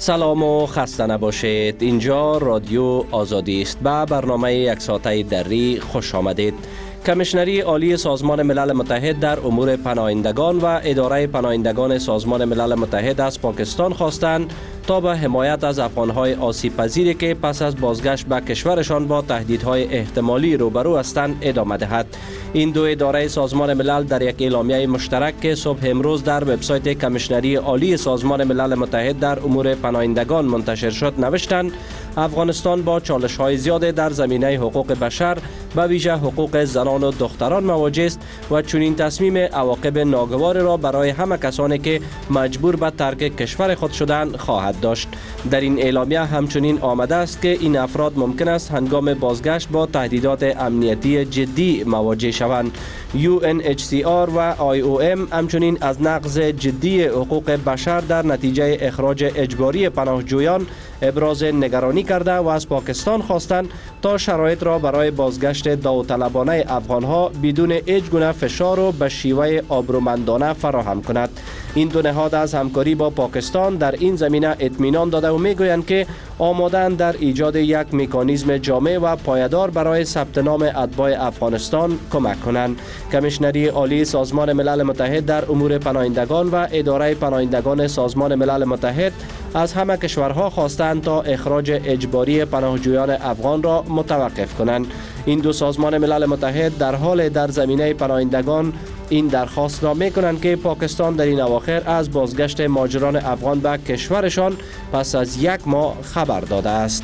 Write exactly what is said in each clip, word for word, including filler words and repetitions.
سلام و خسته نباشید. اینجا رادیو آزادی است. به برنامه یک ساعته دری خوش آمدید. کمیشنری عالی سازمان ملل متحد در امور پناهندگان و اداره پناهندگان سازمان ملل متحد از پاکستان خواستند تا به حمایت از افغانهای آسیب پذیری که پس از بازگشت به کشورشان با تهدیدهای احتمالی روبرو هستند ادامه دهد. این دو اداره سازمان ملل در یک اعلامیه مشترک که صبح امروز در وبسایت کمیشنری عالی سازمان ملل متحد در امور پناهندگان منتشر شد نوشتند افغانستان با چالش‌های زیاد در زمینه حقوق بشر به ویژه حقوق زنان و دختران مواجه است و چنین تصمیم عواقب ناگوار را برای همه کسانی که مجبور به ترک کشور خود شدند خواهد داشت. در این اعلامیه همچنین آمده است که این افراد ممکن است هنگام بازگشت با تهدیدات امنیتی جدی مواجه شوند. یو ان اچ سی آر و آی او ام همچنین از نقض جدی حقوق بشر در نتیجه اخراج اجباری پناهجویان ابراز نگرانی کرده و از پاکستان خواستند تا شرایط را برای بازگشت داوطلبانه افغانها بدون هیچ گونه فشار و به شیوه آبرومندانه فراهم کند. این دو نهاد از همکاری با پاکستان در این زمینه اطمینان داده و میگویند که آماده‌اند در ایجاد یک مکانیزم جامع و پایدار برای ثبت نام اتباع افغانستان کمک کنند. کمیشنری عالی سازمان ملل متحد در امور پناهندگان و اداره پناهندگان سازمان ملل متحد از همه کشورها خواستند تا اخراج اجباری پناهجویان افغان را متوقف کنند. این دو سازمان ملل متحد در حال در زمینه پناهندگان این درخواست را می کنند که پاکستان در این اواخر از بازگشت مهاجران افغان به کشورشان پس از یک ماه خبر داده است.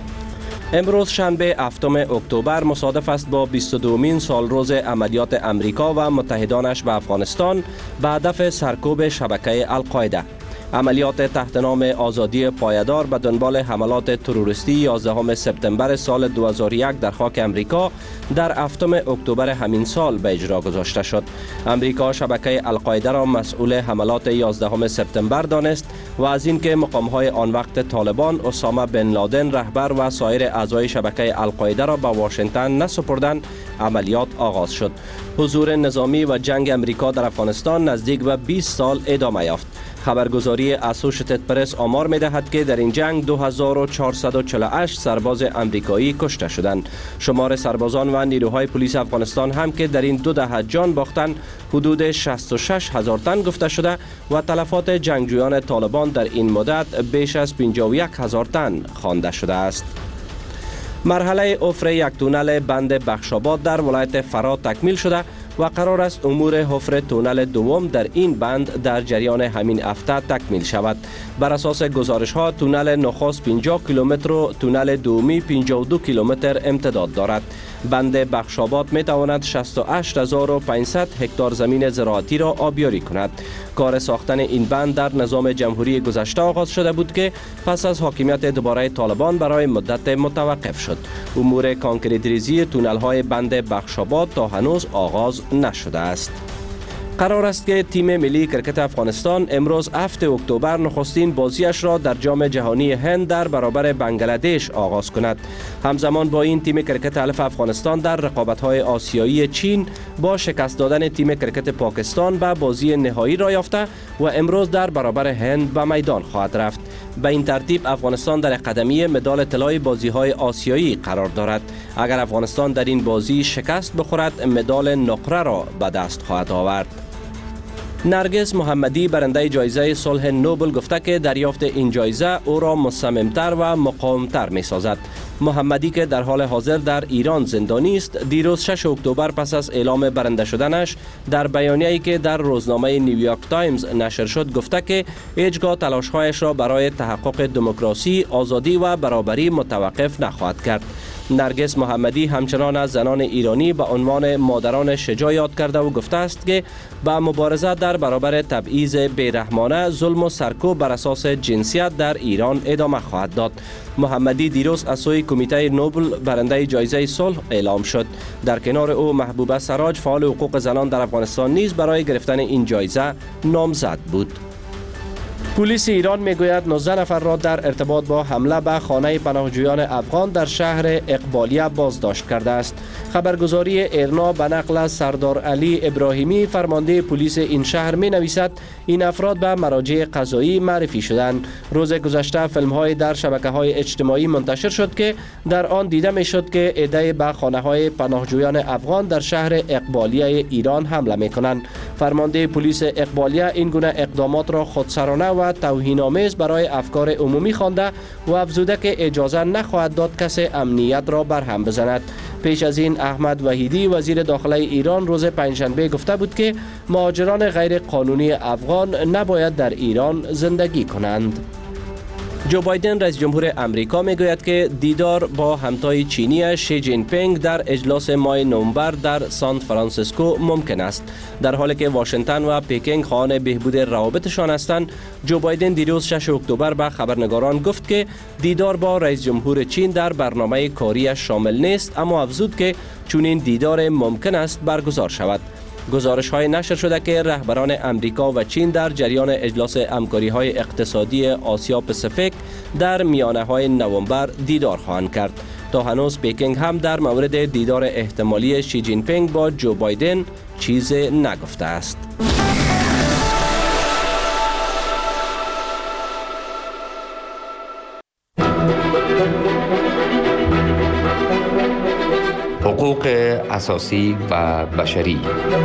امروز شنبه هفتم اکتبر مصادف است با بیست و دومین سالروز عملیات امریکا و متحدانش به افغانستان به هدف سرکوب شبکه القاعده. عملیات تحت نام آزادی پایدار به دنبال حملات تروریستی یازدهم سپتامبر سال دو هزار و یک در خاک امریکا در هفتم اکتبر همین سال به اجرا گذاشته شد. امریکا شبکه القاعده را مسئول حملات یازدهم سپتامبر دانست و از اینکه مقام‌های آن وقت طالبان اسامه بن لادن رهبر و سایر اعضای شبکه القاعده را به واشنگتن نسپردند، عملیات آغاز شد. حضور نظامی و جنگ امریکا در افغانستان نزدیک به بیست سال ادامه یافت. خبرگزاری اسوشیتد پرس آمار می‌دهد که در این جنگ دو هزار و چهارصد و چهل و هشت سرباز امریکایی کشته شدند. شمار سربازان و نیروهای پلیس افغانستان هم که در این دو دهه جان باختند حدود شصت و شش هزار تن گفته شده و تلفات جنگجویان طالبان در این مدت بیش از پنجاه و یک هزار تن خوانده شده است. مرحله حفر یک تونل بند بخشاباد در ولایت فرا تکمیل شده و قرار است امور حفر تونل دوم در این بند در جریان همین هفته تکمیل شود. بر اساس گزارش ها تونل نخست پنجاه کیلومتر و تونل دومی پنجاه و دو کیلومتر امتداد دارد. بند بخشاباد می تواند شصت و هشت هزار و پانصد هکتار زمین زراعتی را آبیاری کند. کار ساختن این بند در نظام جمهوری گذشته آغاز شده بود که پس از حاکمیت دوباره طالبان برای مدت متوقف شد. امور کانکریت ریزی تونل های بند بخشاباد تا هنوز آغاز نشده است. قرار است که تیم ملی کرکت افغانستان امروز هفتم اکتبر نخستین بازیش را در جام جهانی هند در برابر بنگلادش آغاز کند. همزمان با این تیم کرکت الف افغانستان در رقابت‌های آسیایی چین با شکست دادن تیم کرکت پاکستان به بازی نهایی را یافته و امروز در برابر هند به میدان خواهد رفت. به این ترتیب افغانستان در قدمی مدال طلای بازی‌های آسیایی قرار دارد. اگر افغانستان در این بازی شکست بخورد مدال نقره را به دست خواهد آورد. نرگس محمدی برنده جایزه صلح نوبل گفته که دریافت این جایزه او را مصممتر و مقاومتر می سازد. محمدی که در حال حاضر در ایران زندانی است، دیروز ششم اکتبر پس از اعلام برنده شدنش در بیانیه‌ای که در روزنامه نیویورک تایمز نشر شد گفته که هیچگاه تلاش‌هایش را برای تحقق دموکراسی، آزادی و برابری متوقف نخواهد کرد. نرگس محمدی همچنان از زنان ایرانی به عنوان مادران شجاع یاد کرده و گفته است که با مبارزه در برابر تبعیض بیرحمانه، ظلم و سرکوب بر اساس جنسیت در ایران ادامه خواهد داد. محمدی دیروز از سوی کمیته نوبل برنده جایزه صلح اعلام شد. در کنار او محبوبه سراج فعال حقوق زنان در افغانستان نیز برای گرفتن این جایزه نامزد بود. پلیس ایران میگوید نوزده نفر را در ارتباط با حمله به خانه پناهجویان افغان در شهر اقبالیه بازداشت کرده است. خبرگزاری ایرنا به نقل از سردار علی ابراهیمی فرمانده پلیس این شهر می نویسد این افراد به مراجع قضایی معرفی شدند. روز گذشته فیلم های در شبکه های اجتماعی منتشر شد که در آن دیده می شد که عده به خانه های پناهجویان افغان در شهر اقبالیه ایران حمله می کنند. فرمانده پلیس اقبالیه این گونه اقدامات را خودسرانه و توهین‌آمیز برای افکار عمومی خوانده و افزوده که اجازه نخواهد داد کسی امنیت را برهم بزند. پیش از این احمد وحیدی وزیر داخله ایران روز پنجشنبه گفته بود که مهاجران غیر قانونی افغان نباید در ایران زندگی کنند. جو بایدن رئیس جمهور امریکا میگوید که دیدار با همتای چینی شی جین پینگ در اجلاس ماه نوامبر در سان فرانسیسکو ممکن است. در حالی که واشنگتن و پکینگ خواهان بهبود روابطشان هستند، جو بایدن دیروز شش اکتبر به خبرنگاران گفت که دیدار با رئیس جمهور چین در برنامه کاری شامل نیست، اما افزود که چنین دیدار ممکن است برگزار شود. گزارش های نشر شده که رهبران امریکا و چین در جریان اجلاس همکاری های اقتصادی آسیا پاسیفیک در میانه های نوامبر دیدار خواهند کرد. تا هنوز پکینگ هم در مورد دیدار احتمالی شی جین پینگ با جو بایدن چیز نگفته است. حقوق اساسی و بشری.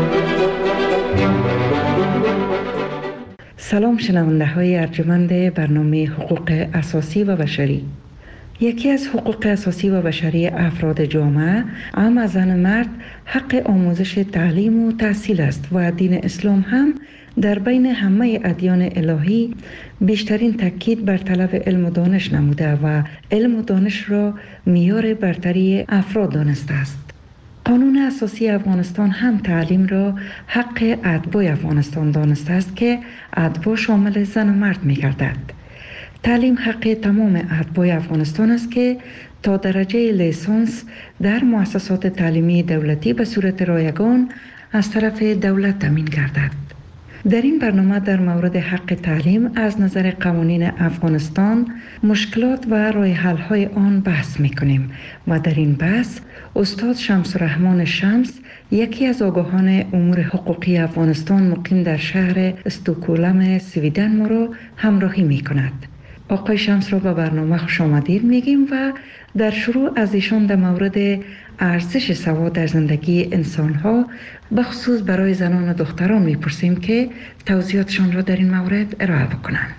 سلام شنونده های ارجمند برنامه حقوق اساسی و بشری. یکی از حقوق اساسی و بشری افراد جامعه، هم از زن مرد، حق آموزش تعلیم و تحصیل است و دین اسلام هم در بین همه ادیان الهی بیشترین تاکید بر طلب علم و دانش نموده و علم و دانش را معیار برتری افراد دانسته است. قانون اساسی افغانستان هم تعلیم را حق اتباع افغانستان دانسته است که اتباع شامل زن و مرد می گردد. تعلیم حق تمام اتباع افغانستان است که تا درجه لیسانس در مؤسسات تعلیمی دولتی به صورت رایگان از طرف دولت تامین گردد. در این برنامه در مورد حق تعلیم از نظر قوانین افغانستان، مشکلات و راه حل های آن بحث می‌کنیم و در این بحث استاد شمس الرحمن شمس، یکی از آگاهان امور حقوقی افغانستان مقیم در شهر استکهلم سویدن، ما را همراهی می‌کند. آقای شمس را به برنامه خوش آمدید میگیم و در شروع از ایشان در مورد ارزش سواد در زندگی انسان‌ها به خصوص برای زنان و دختران میپرسیم که توضیحاتشان را در این مورد ارائه بکنند.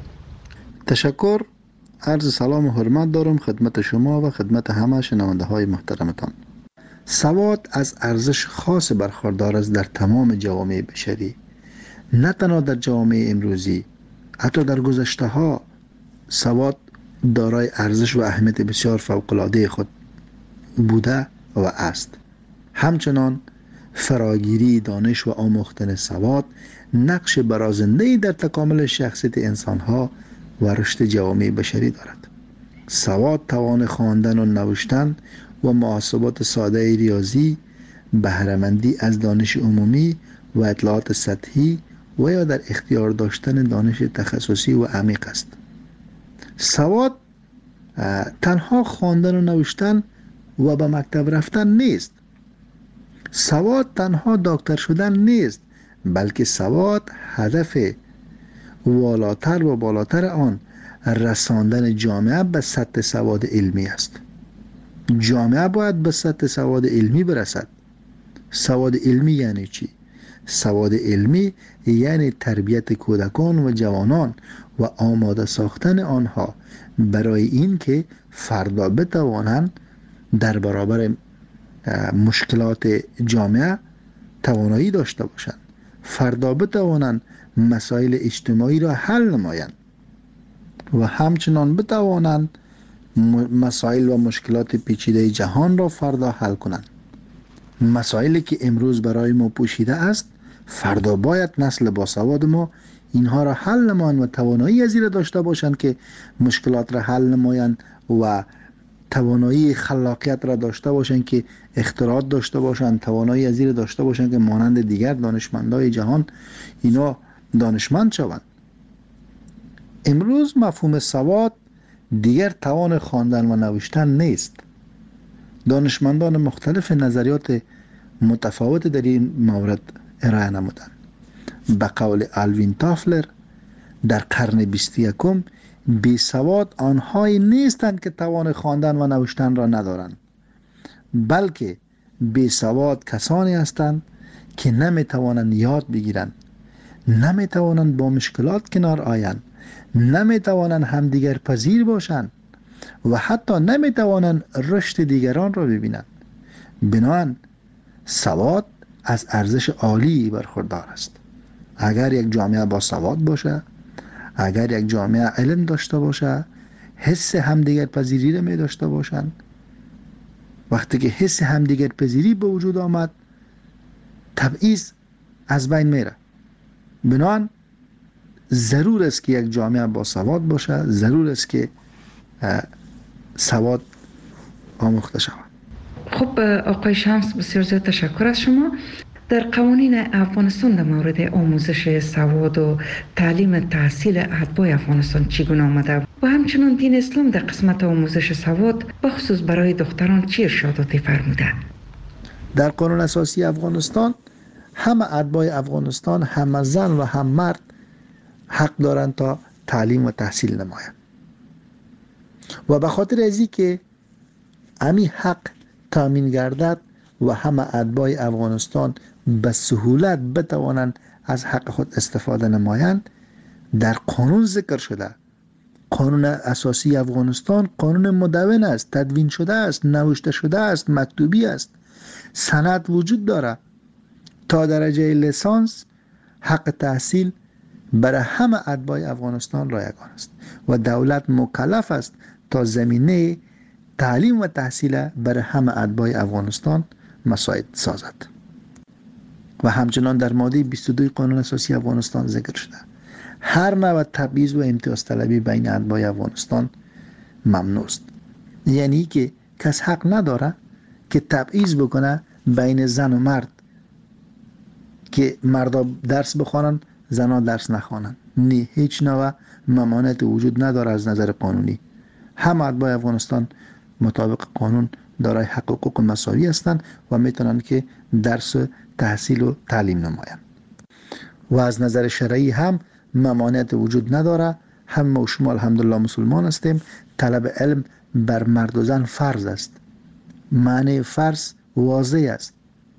تشکر. عرض سلام و حرمت دارم خدمت شما و خدمت همه شنونده های محترمتان. سواد از ارزش خاص برخوردار است در تمام جوامع بشری، نه تنها در جوامع امروزی، حتی در گذشته ها سواد دارای ارزش و اهمیت بسیار فوق‌العاده خود بوده و است. همچنان فراگیری دانش و آموختن سواد نقش برازنده‌ای در تکامل شخصیت انسان‌ها و رشد جوامع بشری دارد. سواد توان خواندن و نوشتن و محاسبات ساده ریاضی، بهره‌مندی از دانش عمومی و اطلاعات سطحی و یا در اختیار داشتن دانش تخصصی و عمیق است. سواد تنها خواندن و نوشتن و به مکتب رفتن نیست. سواد تنها دکتر شدن نیست، بلکه سواد هدف والاتر و بالاتر آن رساندن جامعه به سطح سواد علمی است. جامعه باید به سطح سواد علمی برسد. سواد علمی یعنی چی؟ سواد علمی یعنی تربیت کودکان و جوانان و آماده ساختن آنها برای این که فردا بتوانند در برابر مشکلات جامعه توانایی داشته باشند، فردا بتوانند مسائل اجتماعی را حل نمایند و همچنان بتوانند مسائل و مشکلات پیچیده جهان را فردا حل کنند. مسائلی که امروز برای ما پوشیده است، فردا باید نسل باسواد ما اینها را حل نمایند و توانایی از این داشته باشند که مشکلات را حل نمایند و توانایی خلاقیت را داشته باشند که اختراعات داشته باشند، توانایی از این داشته باشند که مانند دیگر دانشمندای جهان اینا دانشمند شوند. امروز مفهوم سواد دیگر توان خواندن و نوشتن نیست. دانشمندان مختلف نظریات متفاوت در این مورد ارائه نمودند. به قول آلوین تافلر در قرن بیست و یکم بی سواد آنهایی نیستند که توان خواندن و نوشتن را ندارند، بلکه بی سواد کسانی هستند که نمی توانند یاد بگیرند، نمی توانند با مشکلات کنار آیند، نمی توانند همدیگر پذیر باشند و حتی نمی توانند رشد دیگران را ببینند. بنابراین سواد از ارزش عالی برخوردار است. اگر یک جامعه با سواد باشه، اگر یک جامعه علم داشته باشه، حس همدیگر پذیری را می داشته باشند، وقتی که حس همدیگر پذیری به وجود آمد، تبعیض از بین میره. بنابراین ضرور است که یک جامعه با سواد باشه، ضرور است که سواد آموخته شود. خب آقای شمس، بسیار زیاد تشکر از شما. در قوانین افغانستان در مورد آموزش سواد و تعلیم تحصیل اتباع افغانستان چگونه آمده و همچنین دین اسلام در قسمت آموزش سواد بخصوص برای دختران چه ارشاداتی فرموده؟ در قانون اساسی افغانستان همه اتباع افغانستان، هم زن و هم مرد، حق دارند تا تعلیم و تحصیل نمایند و به خاطر ازی که امی حق تامین گردد و همه اتباع افغانستان به سهولت بتوانند از حق خود استفاده نمایند، در قانون ذکر شده. قانون اساسی افغانستان قانون مدون است، تدوین شده است، نوشته شده است، مکتوبی است، سند وجود داره. تا درجه لیسانس حق تحصیل برای همه اتباع افغانستان رایگان است و دولت مکلف است تا زمینه تعلیم و تحصیل برای همه اتباع افغانستان مساعد سازد. و همچنان در ماده بیست و دو قانون اساسی افغانستان ذکر شده هر نوع تبعیض و امتیاز طلبی بین اتباع افغانستان ممنوع است. یعنی که کس حق نداره که تبعیض بکنه بین زن و مرد، که مردا درس بخوانن زنها درس نخوانن. نه، هیچ نوع ممانعت وجود نداره از نظر قانونی. همه اتباع افغانستان مطابق قانون دارای حق و حقوق مساوی هستند و میتونن که درس تحصیل و تعلیم نمایند. و از نظر شرعی هم ممانعت وجود نداره. هم و شما الحمدلله مسلمان هستیم. طلب علم بر مرد و زن فرض است. معنی فرض واضح است.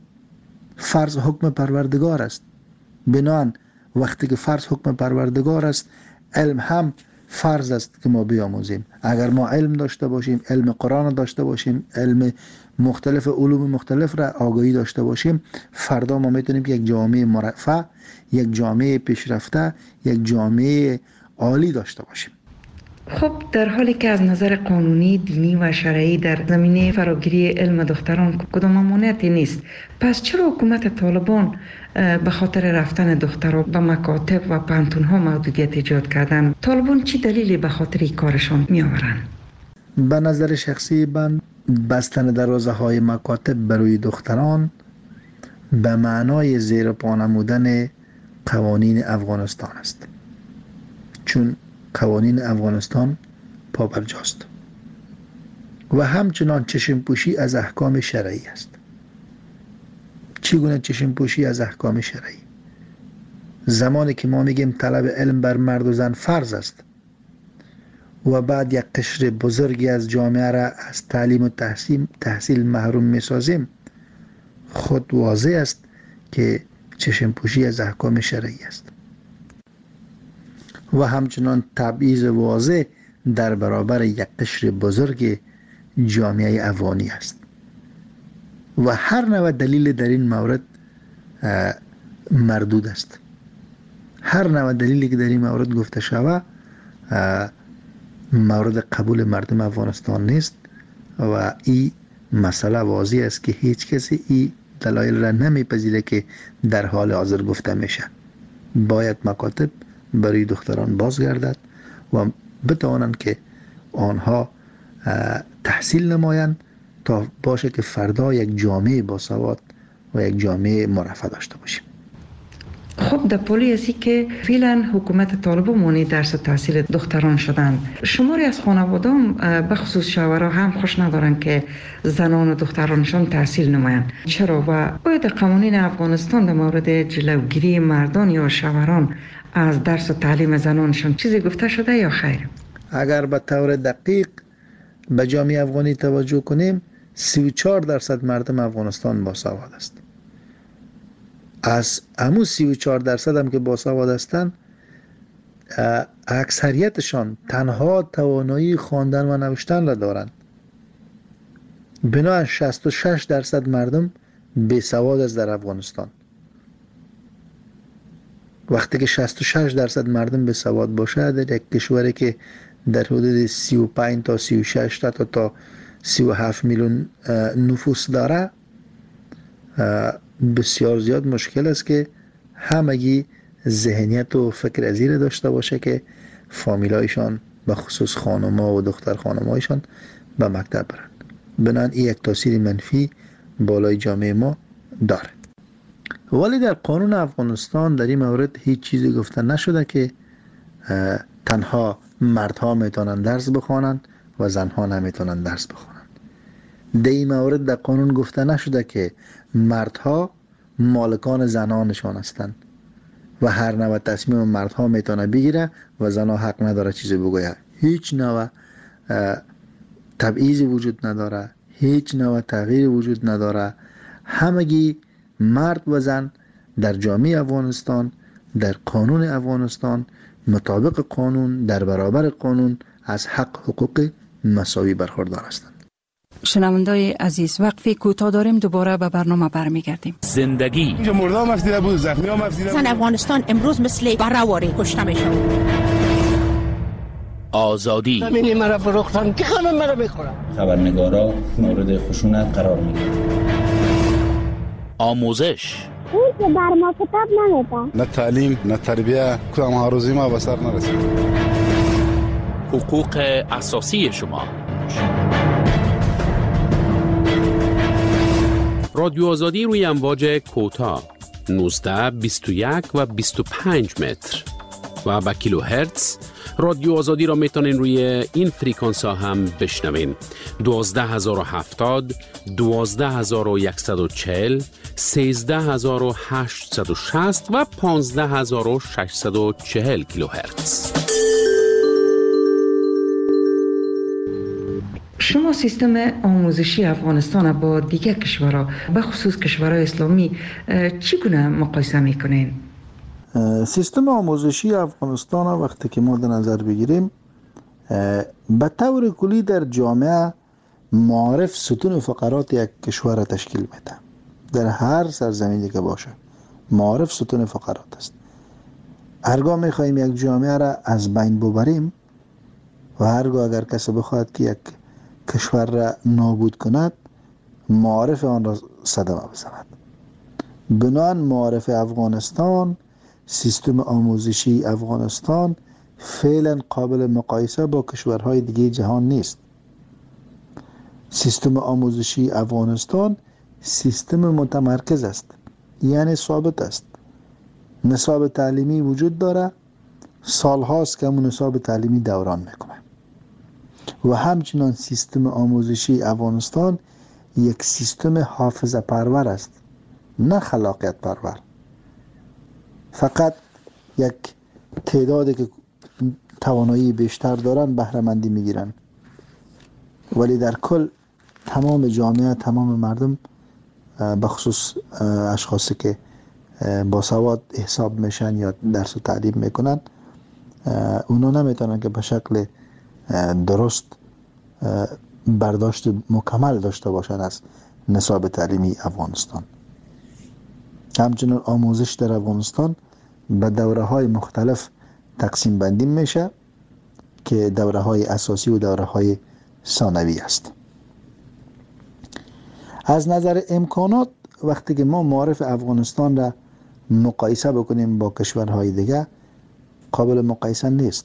فرض حکم پروردگار است. بنان وقتی که فرض حکم پروردگار است، علم هم فرض است که ما بیاموزیم. اگر ما علم داشته باشیم، علم قرآن داشته باشیم، علم مختلف علوم مختلف را آگاهی داشته باشیم، فردا ما میتونیم یک جامعه مرفه، یک جامعه پیشرفته، یک جامعه عالی داشته باشیم. خب در حالی که از نظر قانونی، دینی و شرعی در زمینه فراگیری علم دختران کدام ممانعتی نیست، پس چرا حکومت طالبان به خاطر رفتن دختران به مکاتب و پانتون‌ها محدودیت ایجاد کردن؟ طالبان چی دلیلی به خاطر این کارشان می آورند؟ به نظر شخصی من بستن دروازه های مکاتب برای دختران به معنای زیر پا نمودن قوانین افغانستان است، چون قوانین افغانستان پابرجاست و همچنان چشم پوشی از احکام شرعی است. چگونه چشم پوشی از احکام شرعی؟ زمانی که ما میگیم طلب علم بر مرد و زن فرض است و بعد یک قشر بزرگی از جامعه را از تعلیم و تحصیل, تحصیل محروم میسازیم، خود واضح است که چشم پوشی از احکام شرعی است و همچنان تبعیض واضح در برابر یک قشر بزرگ جامعه افغانی است و هر نوع دلیل در این مورد مردود است. هر نوع دلیلی که در این مورد گفته شود مورد قبول مردم افغانستان نیست و این مسئله واضح است که هیچ کسی این دلایل را نمیپذیره که در حال حاضر گفته میشه. باید مکاتب برای دختران بازگردد و بتوانند که آنها تحصیل نمایند تا باشه که فردا یک جامعه با سواد و یک جامعه مرفه داشته باشیم. خب در پولی هستی که فعلا حکومت طالبان مانع درس و تحصیل دختران شدن. شماری از خانوادان به خصوص شوهرها هم خوش ندارن که زنان و دخترانشان تحصیل نمایند. چرا؟ و باید قوانین افغانستان در مورد جلوگیری مردان یا شوهران از درس و تعلیم زنانشان چیزی گفته شده یا خیر؟ اگر به طور دقیق به جامعه افغانی توجه کنیم، سی و چهار درصد مردم افغانستان باسواد است. از همون سی و چهار درصد هم که باسواد هستند، اکثریتشان تنها توانایی خواندن و نوشتن را دارند. بنابراین شصت و شش درصد مردم بیسواد است در افغانستان. وقتی که شصت و شش درصد مردم بیسواد باشه در یک کشوری که در حدود سی و پنج تا سی و شش تا تا سی و هفت میلیون نفوس داره، بسیار زیاد مشکل است که همگی ذهنیت و فکر از این داشته باشه که فامیلایشان به خصوص خانم‌ها و دختر خانم‌هایشان به مکتب برند. بنابراین این یک تاثیر منفی بالای جامعه ما داره. ولی در قانون افغانستان در این مورد هیچ چیزی گفته نشده که تنها مردها میتونن درس بخوانند و زنها نمیتونن درس بخوانند. در این مورد در قانون گفته نشده که مردها مالکان زنانشان هستند و هر نوع تصمیم مردها میتونه بگیره و زنها حق نداره چیزی بگوید. هیچ نوع تبعیضی وجود نداره، هیچ نوع تغییری وجود نداره. همگی مرد و زن در جامعه افغانستان، در قانون افغانستان، مطابق قانون، در برابر قانون از حق حقوق مساوی برخوردار هستند. شنوندای عزیز، وقفی کوتاه داریم، دوباره به برنامه برمیگردیم. زندگی اینجا مردم مفیده بود، زخمی ها مفیده بود. زن افغانستان امروز مثل برهواری کشته میشه. آزادی زمینی مرا فروختن که همه مرا میخورن. خبرنگارا مورد خشونت قرار میگیرن. آموزش اون که بر ما کتاب نمیده. نه تعلیم نه تربیه، کدام هاروزی ما به سر نرسید. حقوق اساسی شما. رادیو آزادی روی امواج کوتاه نوزده، بیست و یک و بیست و پنج متر و با کیلو هرتز. رادیو آزادی را میتونین روی این فریکانس ها هم بشنوین: دوازده هزار و هفتاد، دوازده هزار و صد و چهل، سیزده هزار و هشتصد و شصت و پانزده هزار و ششصد و چهل کیلو هرتز. شما سیستم آموزشی افغانستان با دیگر کشورها، به خصوص کشورهای اسلامی، چگونه مقایسه میکنین؟ سیستم آموزشی افغانستان وقتی که ما در نظر بگیریم، به طور کلی در جامعه معارف ستون فقرات یک کشور را تشکیل میده. در هر سرزمینی که باشه معارف ستون فقرات است. هرگاه میخواهیم یک جامعه را از بین ببریم و هرگاه اگر کسی بخواهد که یک کشور را نابود کند، معارف آن را صدمه بزند. بنان معارف افغانستان، سیستم آموزشی افغانستان فعلا قابل مقایسه با کشورهای دیگه جهان نیست. سیستم آموزشی افغانستان سیستم متمرکز است، یعنی ثابت است. نصاب تعلیمی وجود داره، سالهاست که همون نصاب تعلیمی دوران میکنه. و همچنان سیستم آموزشی افغانستان یک سیستم حافظه پرور است، نه خلاقیت پرور. فقط یک تعدادی که توانایی بیشتر دارن بهره مندی میگیرن، ولی در کل تمام جامعه، تمام مردم، به خصوص اشخاصی که باسواد حساب میشن یا درس و تعلیم میکنن، اونا نمیتونن که به شکل درست برداشت مکمل داشته باشن از نصاب تعلیمی افغانستان. همچنین آموزش در افغانستان به دوره های مختلف تقسیم بندی میشه که دوره های اساسی و دوره های ثانوی است. از نظر امکانات وقتی که ما معارف افغانستان را مقایسه بکنیم با کشورهای دیگه، قابل مقایسه نیست.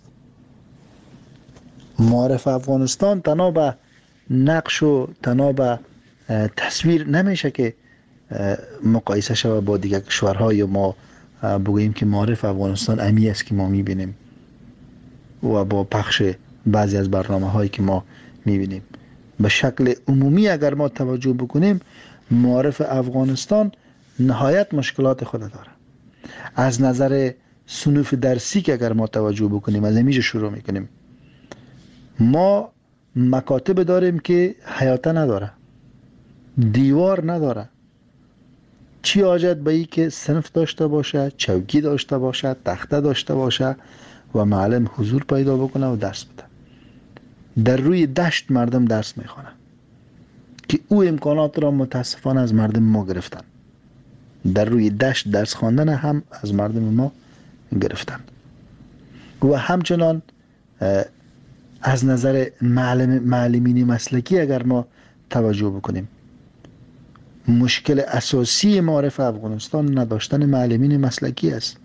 معارف افغانستان تنها به نقش و تنها به تصویر نمیشه که مقایسه شود با دیگر کشورها یا ما بگوییم که معارف افغانستان امی است که ما میبینیم و با پخش بعضی از برنامه هایی که ما میبینیم. به شکل عمومی اگر ما توجه بکنیم، معارف افغانستان نهایت مشکلات خود داره. از نظر صنوف درسی که اگر ما توجه بکنیم، از همیشه شروع میکنیم، ما مکاتب داریم که حیاته نداره، دیوار نداره. چی حاجت به ای که صنف داشته باشه، چوکی داشته باشه، تخته داشته باشه و معلم حضور پیدا بکنه و درس بده. در روی دشت مردم درس میخوانه که او امکانات را متاسفانه از مردم ما گرفتن. در روی دشت درس خواندن هم از مردم ما گرفتن. و همچنان از نظر معلم معلمین مسلکی اگر ما توجه بکنیم، مشکل اساسی معارف افغانستان نداشتن معلمین مسلکی است.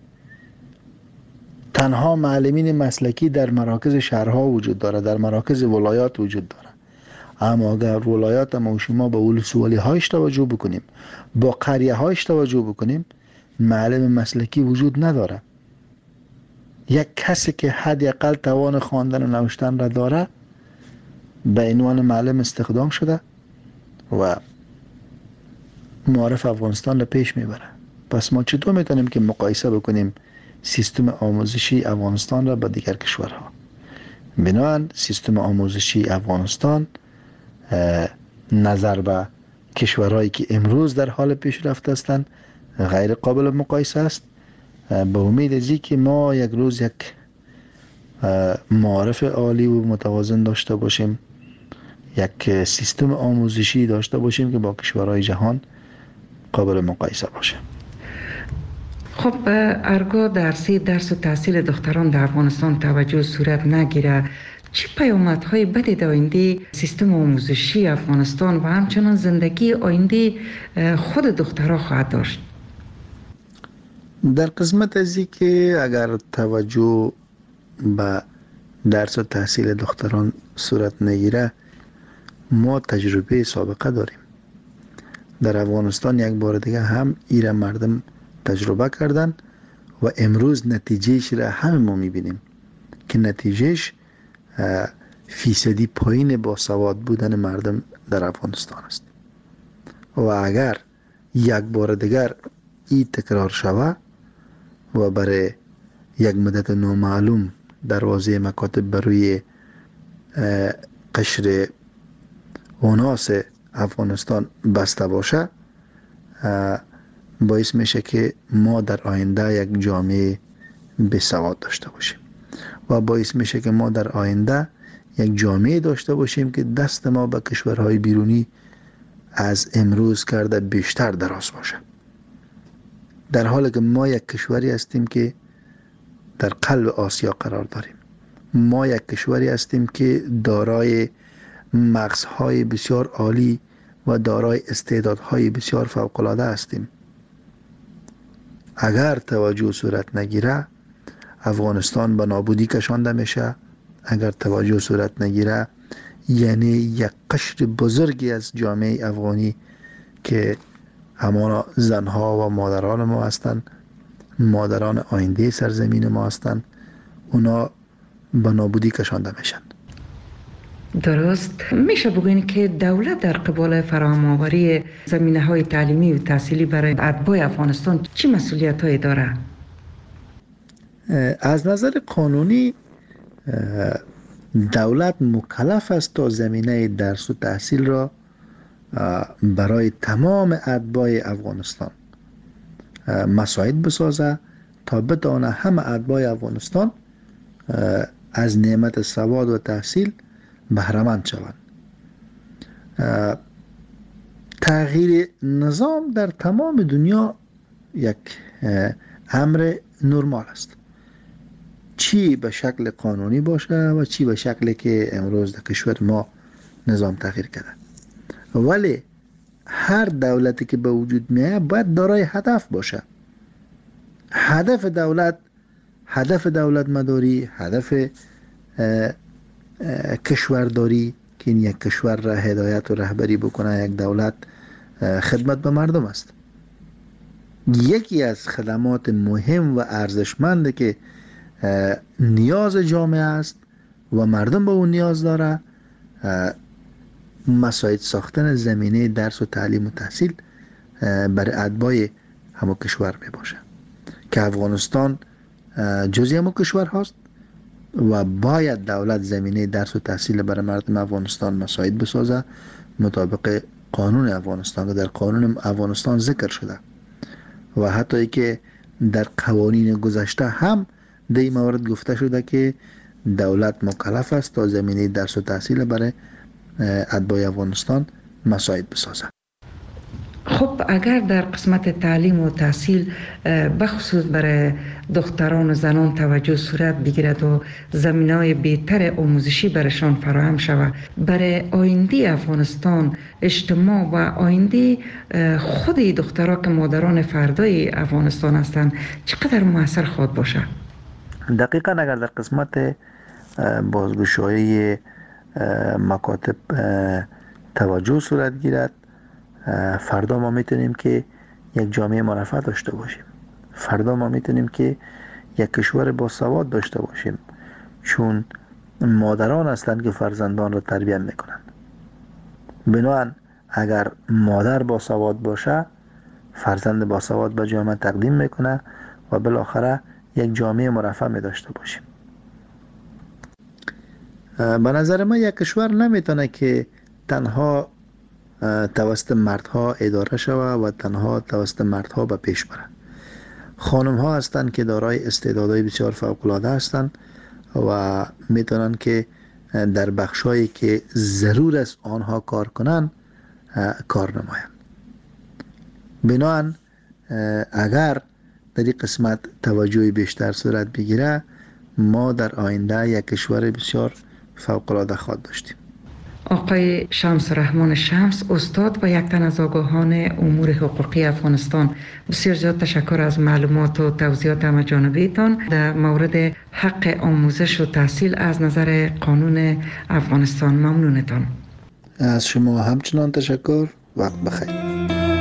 تنها معلمین مسلکی در مراکز شهرها وجود داره، در مراکز ولایات وجود داره. اما اگر ولایات ما و شما به ولسوالی هایش توجه بکنیم، با قریه هایش توجه بکنیم، معلم مسلکی وجود نداره. یک کسی که حداقل توان خواندن و نوشتن را داره به عنوان معلم استخدام شده و معارف افغانستان را پیش میبره. پس ما چطور میتونیم که مقایسه بکنیم سیستم آموزشی افغانستان را با دیگر کشورها؟ بنابراین سیستم آموزشی افغانستان نظر به کشورهایی که امروز در حال پیشرفت هستند غیر قابل مقایسه است. به امید ازی که ما یک روز یک معارف عالی و متوازن داشته باشیم، یک سیستم آموزشی داشته باشیم که با کشورهای جهان قابل مقایسه باشه. خب ارگاه درسی درس و تحصیل دختران در افغانستان توجه صورت نگیره، چه پیامدهای بدی در آینده سیستم آموزشی افغانستان و همچنان زندگی آینده خود دخترها خواهد داشت؟ در قسمت ازی که اگر توجه به درس و تحصیل دختران صورت نگیره، ما تجربه سابقه داریم. در افغانستان یک بار دیگه هم ایره مردم تجربه کردن و امروز نتیجهش را همه ما میبینیم که نتیجهش فیصدی پایین با سواد بودن مردم در افغانستان است. و اگر یک بار دیگر این تکرار شود و برای یک مدت نامعلوم دروازه مکاتب بروی قشر اوناس افغانستان بسته باشه، باعث میشه که ما در آینده یک جامعه بی سواد داشته باشیم و باعث میشه که ما در آینده یک جامعه داشته باشیم که دست ما به کشورهای بیرونی از امروز کرده بیشتر دراز باشه، در حالی که ما یک کشوری هستیم که در قلب آسیا قرار داریم. ما یک کشوری هستیم که دارای مغزهای بسیار عالی و دارای استعدادهای بسیار فوق‌العاده هستیم. اگر توجه صورت نگیره، افغانستان به نابودی کشانده میشه. اگر توجه صورت نگیره، یعنی یک قشر بزرگی از جامعه افغانی که همانا زنها و مادران ما هستند، مادران آینده سرزمین ما هستند، اونا به نابودی کشانده میشن. درست. میشه بگوین که دولت در قبال فراهم آوری زمینه های تعلیمی و تحصیلی برای اتباع افغانستان چه مسئولیت هایی داره؟ از نظر قانونی دولت مکلف است تا زمینه درس و تحصیل را برای تمام اتباع افغانستان مساعد بسازه تا بتوانه همه اتباع افغانستان از نعمت سواد و تحصیل بهره‌مند شوند. تغییر نظام در تمام دنیا یک امر نرمال است، چی به شکل قانونی باشه و چی به شکلی که امروز در کشور ما نظام تغییر کرده. ولی هر دولتی که به وجود میاد باید دارای هدف باشه. هدف دولت هدف دولت مداری، هدف کشورداری که این یک کشور را هدایت و رهبری بکنه، یک دولت خدمت به مردم است. یکی از خدمات مهم و ارزشمند که نیاز جامعه است و مردم به اون نیاز داره، مساعد ساختن زمینه درس و تعلیم و تحصیل برای اتباع همون کشور می باشه که افغانستان جزئی همون کشور هست و باید دولت زمینه درس و تحصیل برای مردم افغانستان مساعد بسازه مطابق قانون افغانستان که در قانون افغانستان ذکر شده و حتی ای که در قوانین گذشته هم در این مورد گفته شده که دولت مکلف است تا زمینه درس و تحصیل برای اتباع افغانستان مساعد بسازه. خب اگر در قسمت تعلیم و تحصیل بخصوص برای دختران و زنان توجه صورت بگیرد و زمینه‌های بهتر آموزشی برشان فراهم شود، برای آینده افغانستان، اجتماع و آینده خود دخترها که مادران فردای افغانستان هستند چقدر مؤثر خواهد باشد؟ دقیقاً اگر در قسمت بازگشایی مکاتب توجه صورت گیرد، فردا ما میتونیم که یک جامعه مرفه داشته باشیم. فردا ما میتونیم که یک کشور با سواد داشته باشیم، چون مادران هستند که فرزندان را تربیت میکنند. بنابراین اگر مادر با سواد باشه، فرزند با سواد به جامعه تقدیم میکنه و بالاخره یک جامعه مرفه می داشته باشیم. به نظر من یک کشور نمیتونه که تنها توسط مردها اداره شود و تنها توسط مردها به پیش بره. خانم ها هستند که دارای استعدادهای بسیار فوق العاده هستند و میتونن که در بخشایی که ضرور است آنها کار کنن کار نمایند. بنابراین اگر در این قسمت توجه بیشتر صورت بگیره، ما در آینده یک کشور بسیار فوق العاده خواهد داشتیم. آقای شمس رحمان شمس، استاد و یک تن از آگاهان امور حقوقی افغانستان، بسیار زیاد تشکر از معلومات و توضیحات همه جانبیتان در مورد حق آموزش و تحصیل از نظر قانون افغانستان. ممنونتان. از شما همچنان تشکر. وقت بخیر.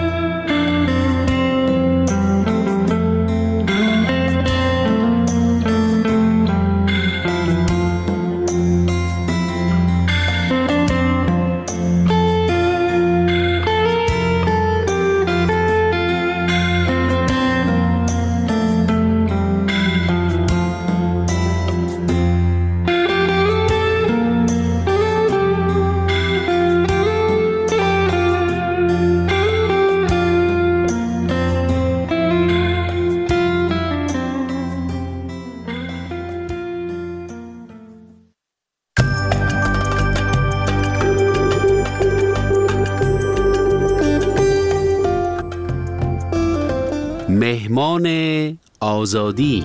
مهمان آزادی.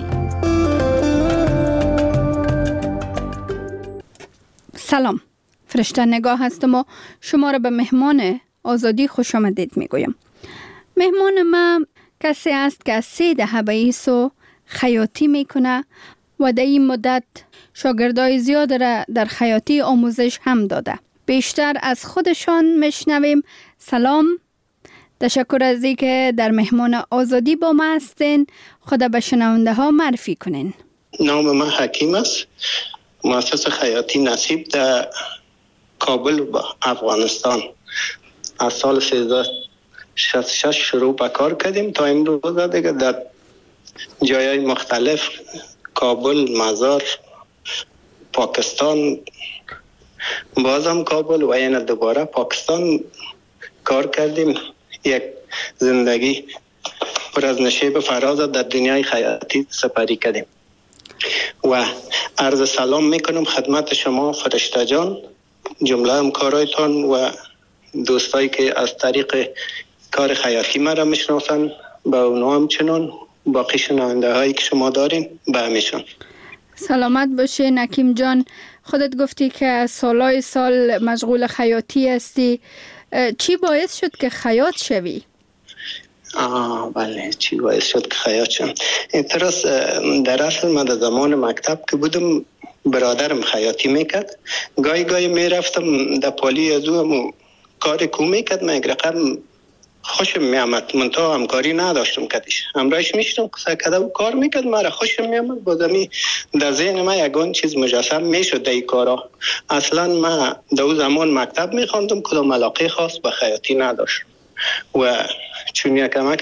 سلام، فرشته نگاه هستم و شما را به مهمان آزادی خوش آمدید میگویم. مهمان ما کسی است که از سه دهه به ایسو خیاطی میکنه و در این مدت شاگردای زیاد را در خیاطی آموزش هم داده. بیشتر از خودشان میشنویم. سلام، تشکر از اینکه در مهمان آزادی با ما هستین. خدا به شنونده ها معرفی کنین. نام من حکیم است، مؤسس خیاطی نصیب در کابل و افغانستان. از سال سیزده و شصت و شش شروع به کار کردیم تا امروز دیگه در جایهای مختلف، کابل، مزار، پاکستان، بازم کابل و این دوباره پاکستان کار کردیم. یک زندگی پر از نشیب فراز در دنیای خیاطی سپری کردیم و عرض سلام میکنم خدمت شما فرشته جان، جمله همکارایتان و دوستایی که از طریق کار خیاطی مرا میشناسن، به اونها همچنان باقی شنونده هایی که شما دارین به همیشون. سلامت باشه نکیم جان. خودت گفتی که سالای سال مشغول خیاطی هستی. چی باعث شد که خیاط شوی؟ آه بله، چی باعث شد که خیاط شم؟ اعتراض در اصل من در زمان مکتب که بودم برادرم خیاطی میکرد، گاهی گاهی میرفتم در پالی از او کار کو میکرد، من یک رقم خوشم میامد، منتها همکاری نداشتم کدیش. همراهش میشتم قصه کده و کار میکرد، مرا خوشم میامد. بازمی در ذهن ما یگان چیز مجسم میشد در این کارا. اصلا من در زمان مکتب میخواندم، کدام علاقه خاص به خیاطی نداشتم و چون یک